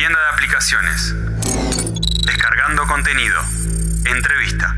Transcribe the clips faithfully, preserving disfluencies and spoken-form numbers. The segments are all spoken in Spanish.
Tienda de aplicaciones. Descargando contenido. Entrevista.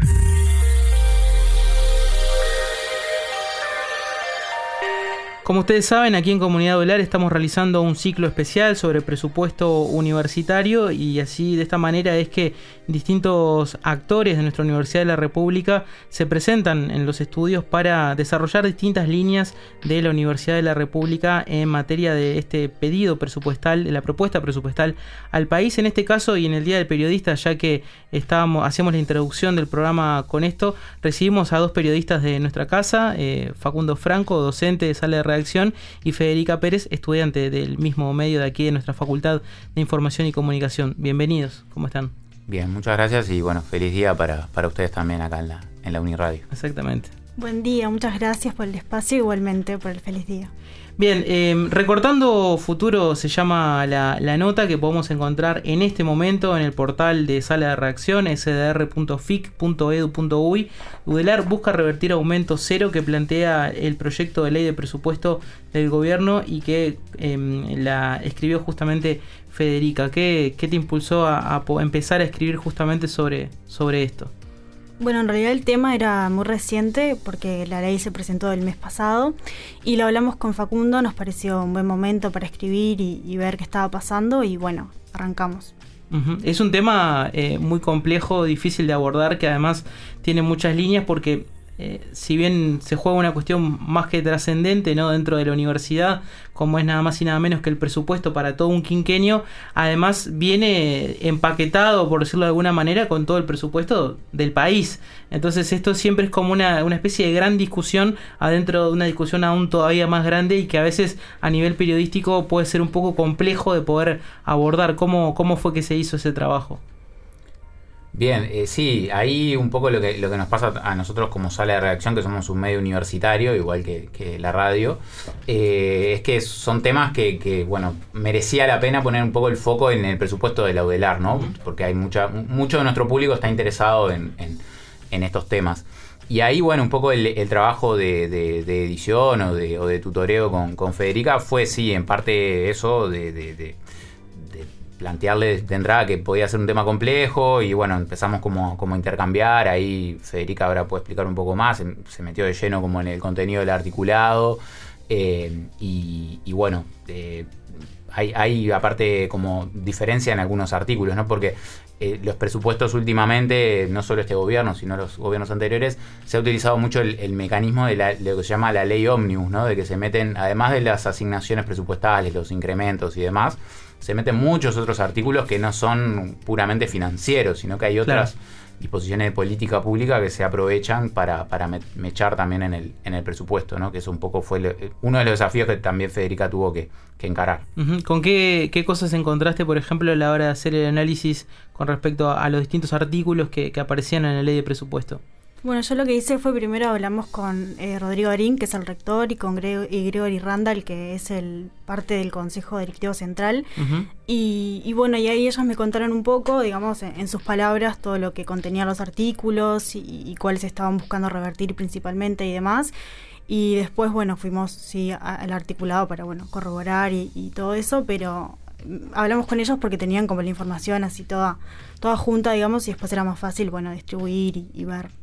Como ustedes saben, aquí en Comunidad Ovelar estamos realizando un ciclo especial sobre presupuesto universitario y así de esta manera es que distintos actores de nuestra Universidad de la República se presentan en los estudios para desarrollar distintas líneas de la Universidad de la República en materia de este pedido presupuestal, de la propuesta presupuestal al país. En este caso y en el Día del Periodista, ya que estábamos, hacíamos la introducción del programa con esto, recibimos a dos periodistas de nuestra casa, eh, Facundo Franco, docente de Sala de Redacción, y Federica Pérez, estudiante del mismo medio de aquí de nuestra Facultad de Información y Comunicación. Bienvenidos, ¿cómo están? Bien, muchas gracias y bueno, feliz día para, para ustedes también acá en la, en la Uniradio. Exactamente. Buen día, muchas gracias por el espacio, igualmente por el feliz día. Bien, eh, Recortando Futuro se llama la, la nota que podemos encontrar en este momento en el portal de Sala de Redacción, s d r punto f i c punto e d u punto u y. Udelar busca revertir aumento cero que plantea el proyecto de ley de presupuesto del gobierno y que eh, la escribió justamente Federica. ¿Qué, qué te impulsó a, a empezar a escribir justamente sobre, sobre esto? Bueno, en realidad el tema era muy reciente porque la ley se presentó el mes pasado y lo hablamos con Facundo, nos pareció un buen momento para escribir y, y ver qué estaba pasando y bueno, arrancamos. Uh-huh. Es un tema eh, muy complejo, difícil de abordar, que además tiene muchas líneas porque eh, si bien se juega una cuestión más que trascendente, ¿no?, dentro de la universidad, como es nada más y nada menos que el presupuesto para todo un quinquenio, además viene empaquetado, por decirlo de alguna manera, con todo el presupuesto del país. Entonces esto siempre es como una, una especie de gran discusión adentro de una discusión aún todavía más grande y que a veces a nivel periodístico puede ser un poco complejo de poder abordar. ¿Cómo, cómo fue que se hizo ese trabajo? Bien, eh, sí, ahí un poco lo que, lo que nos pasa a nosotros como Sala de Redacción, que somos un medio universitario, igual que, que la radio, eh, es que son temas que, que, bueno, merecía la pena poner un poco el foco en el presupuesto de la Udelar, ¿no? Porque hay mucha, mucho de nuestro público está interesado en, en, en estos temas. Y ahí, bueno, un poco el, el trabajo de, de, de edición o de, o de tutoreo con, con Federica fue, sí, en parte eso de... de, de plantearle de entrada que podía ser un tema complejo y bueno, empezamos como, como a intercambiar, ahí Federica ahora puede explicar un poco más, se, se metió de lleno como en el contenido del articulado eh, y, y bueno, eh, hay, hay aparte como diferencia en algunos artículos, ¿no? Porque eh, los presupuestos últimamente, no solo este gobierno, sino los gobiernos anteriores, se ha utilizado mucho el, el mecanismo de, la, de lo que se llama la ley ómnibus, ¿no? De que se meten, además de las asignaciones presupuestales, los incrementos y demás, se meten muchos otros artículos que no son puramente financieros, sino que hay otras claro. disposiciones de política pública que se aprovechan para, para mechar también en el, en el presupuesto, ¿no? Que eso un poco fue lo, uno de los desafíos que también Federica tuvo que, que encarar. Uh-huh. ¿Con qué, qué cosas encontraste, por ejemplo, a la hora de hacer el análisis con respecto a, a los distintos artículos que, que aparecían en la ley de presupuesto? Bueno, yo lo que hice fue primero hablamos con eh, Rodrigo Arín, que es el rector, y con Gre- y Gregory Randall, que es el parte del Consejo Directivo Central. Uh-huh. Y, y bueno, y ahí ellos me contaron un poco, digamos, en, en sus palabras, todo lo que contenían los artículos y, y cuáles estaban buscando revertir principalmente y demás. Y después, bueno, fuimos sí al articulado para, bueno, corroborar y, y todo eso, pero hablamos con ellos porque tenían como la información así toda, toda junta, digamos, y después era más fácil, bueno, distribuir y, y ver.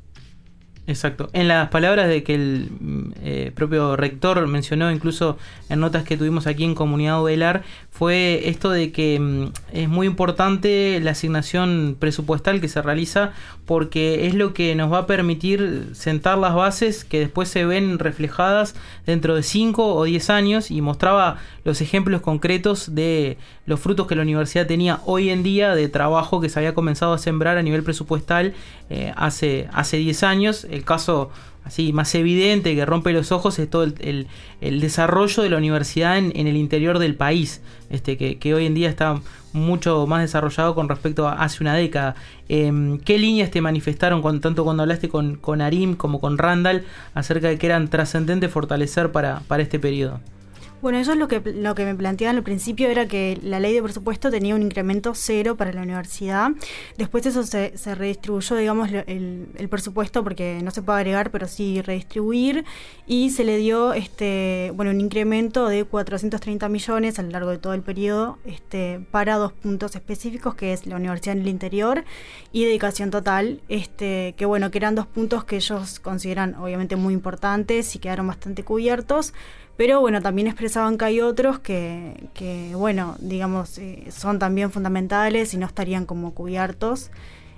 Exacto. En las palabras de que el eh, propio rector mencionó, incluso en notas que tuvimos aquí en Comunidad Ovelar, fue esto de que mm, es muy importante la asignación presupuestal que se realiza porque es lo que nos va a permitir sentar las bases que después se ven reflejadas dentro de cinco o diez años, y mostraba los ejemplos concretos de los frutos que la universidad tenía hoy en día de trabajo que se había comenzado a sembrar a nivel presupuestal eh, hace, hace diez años. El caso así más evidente que rompe los ojos es todo el, el, el desarrollo de la universidad en, en el interior del país, este que, que hoy en día está mucho más desarrollado con respecto a hace una década. Eh, ¿Qué líneas te manifestaron con, tanto cuando hablaste con, con Arim como con Randall acerca de que eran trascendentes fortalecer para, para este periodo? Bueno, eso es lo que lo que me planteaban al principio, era que la ley de presupuesto tenía un incremento cero para la universidad. Después eso se, se redistribuyó, digamos, el, el presupuesto, porque no se puede agregar, pero sí redistribuir, y se le dio este bueno un incremento de cuatrocientos treinta millones a lo largo de todo el periodo este para dos puntos específicos, que es la universidad en el interior y dedicación total, este que bueno, que eran dos puntos que ellos consideran obviamente muy importantes y quedaron bastante cubiertos. Pero bueno, también expresaban que hay otros que, que bueno, digamos, eh, son también fundamentales y no estarían como cubiertos.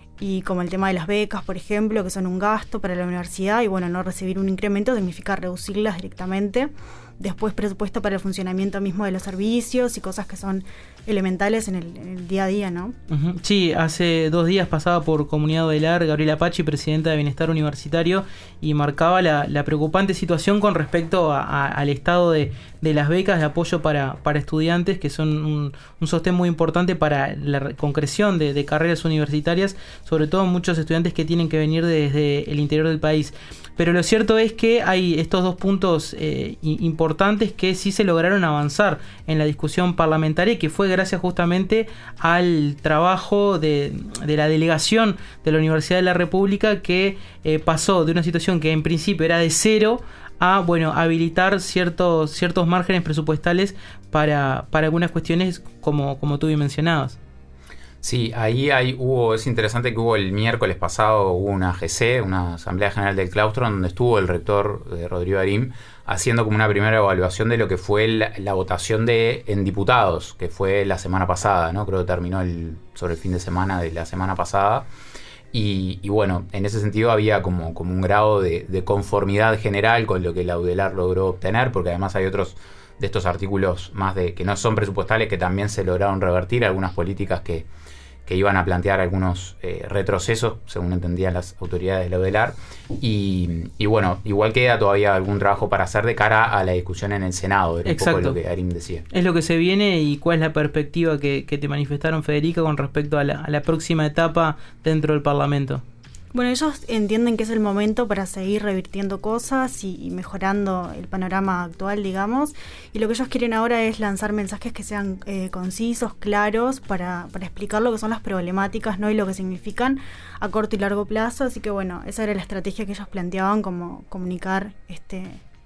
Y como el tema de las becas, por ejemplo, que son un gasto para la universidad, y bueno, no recibir un incremento significa reducirlas directamente. Después presupuesto para el funcionamiento mismo de los servicios y cosas que son elementales en el, en el día a día, ¿no? Uh-huh. Sí, hace dos días pasaba por Comunidad Odelar Gabriela Pachi, presidenta de Bienestar Universitario, y marcaba la, la preocupante situación con respecto a, a, al estado de, de las becas de apoyo para, para estudiantes, que son un, un sostén muy importante para la concreción de, de carreras universitarias, sobre todo muchos estudiantes que tienen que venir desde el interior del país. Pero lo cierto es que hay estos dos puntos eh, importantes que sí se lograron avanzar en la discusión parlamentaria, que fue gracias justamente al trabajo de, de la delegación de la Universidad de la República, que eh, pasó de una situación que en principio era de cero a bueno habilitar ciertos, ciertos márgenes presupuestales para, para algunas cuestiones como, como tú bien mencionabas. Sí, ahí hay, hubo, es interesante que hubo el miércoles pasado hubo una A G C, una Asamblea General del Claustro, donde estuvo el rector eh, Rodrigo Arim haciendo como una primera evaluación de lo que fue la, la votación de en diputados, que fue la semana pasada, ¿no? Creo que terminó el, sobre el fin de semana de la semana pasada. Y, y bueno, en ese sentido había como, como un grado de, de conformidad general con lo que la UDELAR logró obtener, porque además hay otros de estos artículos más de que no son presupuestales que también se lograron revertir, algunas políticas que que iban a plantear algunos eh, retrocesos, según entendían las autoridades de la UDELAR. Y, y bueno, igual queda todavía algún trabajo para hacer de cara a la discusión en el Senado. Era Exacto. Un poco lo que Arim decía. Es lo que se viene. ¿Y cuál es la perspectiva que, que te manifestaron, Federica, con respecto a la, a la próxima etapa dentro del Parlamento? Bueno, ellos entienden que es el momento para seguir revirtiendo cosas y, y mejorando el panorama actual, digamos, y lo que ellos quieren ahora es lanzar mensajes que sean eh, concisos, claros, para, para explicar lo que son las problemáticas, ¿no? Y lo que significan a corto y largo plazo. Así que bueno, esa era la estrategia que ellos planteaban, como comunicar este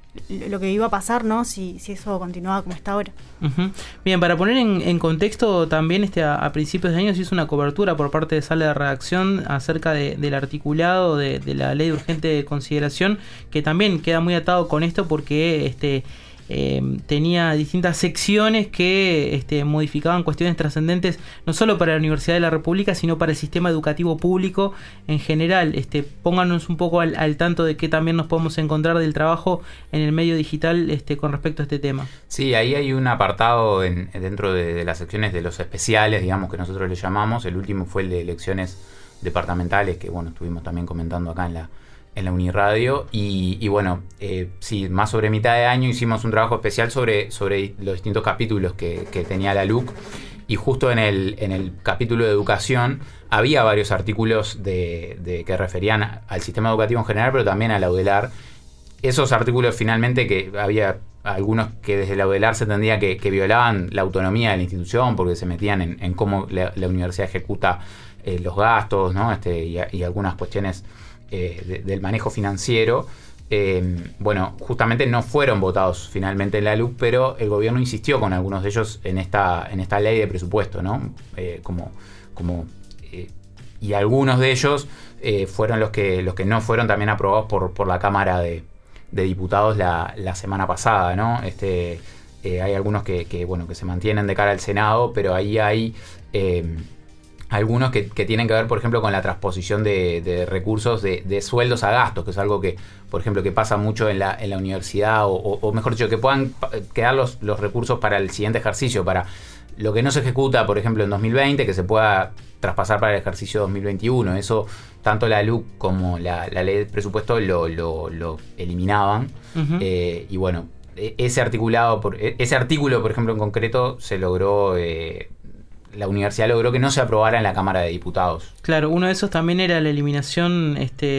lo que iba a pasar, ¿no? Si, si eso continuaba como está ahora. Uh-huh. Bien, para poner en, en contexto, también este a, a principios de año se hizo una cobertura por parte de Sala de Redacción acerca de, del articulado de, de la Ley de Urgente Consideración, que también queda muy atado con esto porque este Eh, tenía distintas secciones que este, modificaban cuestiones trascendentes no solo para la Universidad de la República, sino para el sistema educativo público en general. Este, pónganos un poco al, al tanto de qué también nos podemos encontrar del trabajo en el medio digital este, con respecto a este tema. Sí, ahí hay un apartado en, dentro de, de las secciones de los especiales, digamos, que nosotros le llamamos. El último fue el de elecciones departamentales, que bueno, estuvimos también comentando acá en la en la Uniradio, y, y bueno, eh, sí, más sobre mitad de año hicimos un trabajo especial sobre, sobre los distintos capítulos que, que tenía la L U C, y justo en el, en el capítulo de educación había varios artículos de, de que referían al sistema educativo en general, pero también a la UDELAR. Esos artículos finalmente, que había algunos que desde la UDELAR se entendía que, que violaban la autonomía de la institución, porque se metían en, en cómo la, la universidad ejecuta eh, los gastos, ¿no? este, y, y algunas cuestiones Eh, de, del manejo financiero, eh, bueno, justamente no fueron votados finalmente en la L U C, pero el gobierno insistió con algunos de ellos en esta, en esta ley de presupuesto, ¿no? Eh, como, como, eh, y algunos de ellos eh, fueron los que, los que no fueron también aprobados por, por la Cámara de, de Diputados la, la semana pasada, ¿no? Este, eh, hay algunos que, que, bueno, que se mantienen de cara al Senado, pero ahí hay Eh, algunos que, que tienen que ver, por ejemplo, con la transposición de, de recursos de, de sueldos a gastos, que es algo que, por ejemplo, que pasa mucho en la, en la universidad, o, o, o mejor dicho, que puedan quedar los, los recursos para el siguiente ejercicio, para lo que no se ejecuta, por ejemplo, en dos mil veinte, que se pueda traspasar para el ejercicio dos mil veintiuno. Eso, tanto la L U C como la, la ley de presupuesto lo, lo, lo eliminaban. Uh-huh. eh, y bueno, ese articulado, por, ese artículo, por ejemplo, en concreto, se logró... Eh, la universidad logró que no se aprobara en la Cámara de Diputados. Claro, uno de esos también era la eliminación este,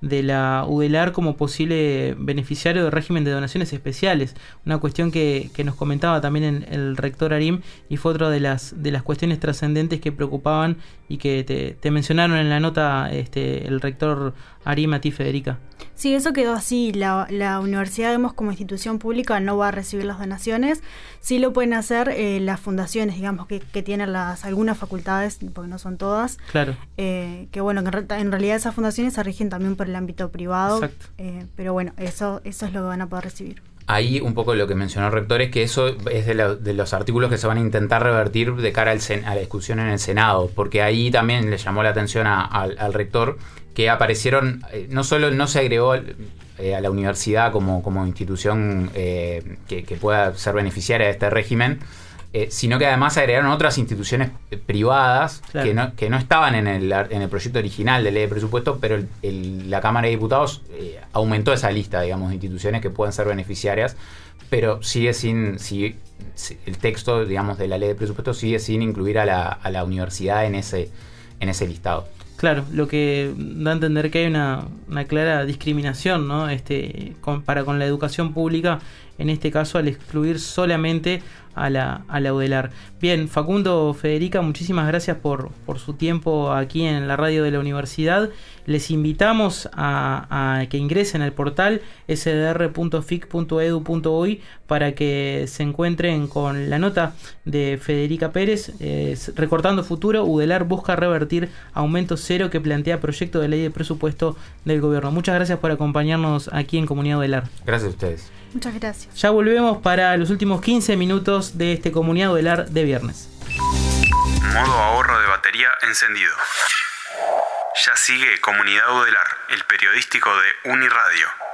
de la UDELAR como posible beneficiario del régimen de donaciones especiales, una cuestión que, que nos comentaba también el, el rector Arim, y fue otra de las de las cuestiones trascendentes que preocupaban y que te, te mencionaron en la nota este el rector Arim a ti, Federica. Sí, eso quedó así. La, la universidad, vemos, como institución pública no va a recibir las donaciones. Sí lo pueden hacer eh, las fundaciones, digamos, que, que tienen las algunas facultades, porque no son todas. Claro. Eh, que bueno, que en, re, en realidad esas fundaciones se rigen también por el ámbito privado. Exacto. Eh, pero bueno, eso, eso es lo que van a poder recibir. Ahí un poco lo que mencionó el rector es que eso es de, lo, de los artículos que se van a intentar revertir de cara al sen, a la discusión en el Senado, porque ahí también le llamó la atención a, a, al rector que aparecieron, eh, no solo no se agregó eh, a la universidad como, como institución eh, que, que pueda ser beneficiaria de este régimen, eh, sino que además agregaron otras instituciones privadas, claro, que no, que no estaban en el, en el proyecto original de ley de presupuesto, pero el, el, la Cámara de Diputados eh, aumentó esa lista, digamos, de instituciones que pueden ser beneficiarias, pero sigue sin, si, si el texto, digamos, de la ley de presupuesto sigue sin incluir a la, a la universidad en ese, en ese listado. Claro, lo que da a entender que hay una, una clara discriminación, ¿no? Este, con, para con la educación pública, en este caso al excluir solamente a la, a la UDELAR. Bien, Facundo, Federica, muchísimas gracias por, por su tiempo aquí en la radio de la universidad. Les invitamos a, a que ingresen al portal s d r punto f i c punto e d u punto u y para que se encuentren con la nota de Federica Pérez, eh, recortando futuro, UDELAR busca revertir aumento cero que plantea proyecto de ley de presupuesto del gobierno. Muchas gracias por acompañarnos aquí en Comunidad UDELAR. Gracias a ustedes. Muchas gracias. Ya volvemos para los últimos quince minutos de este Comunidad UDELAR de viernes. Modo ahorro de batería encendido. Ya sigue Comunidad UDELAR, el periodístico de Uniradio.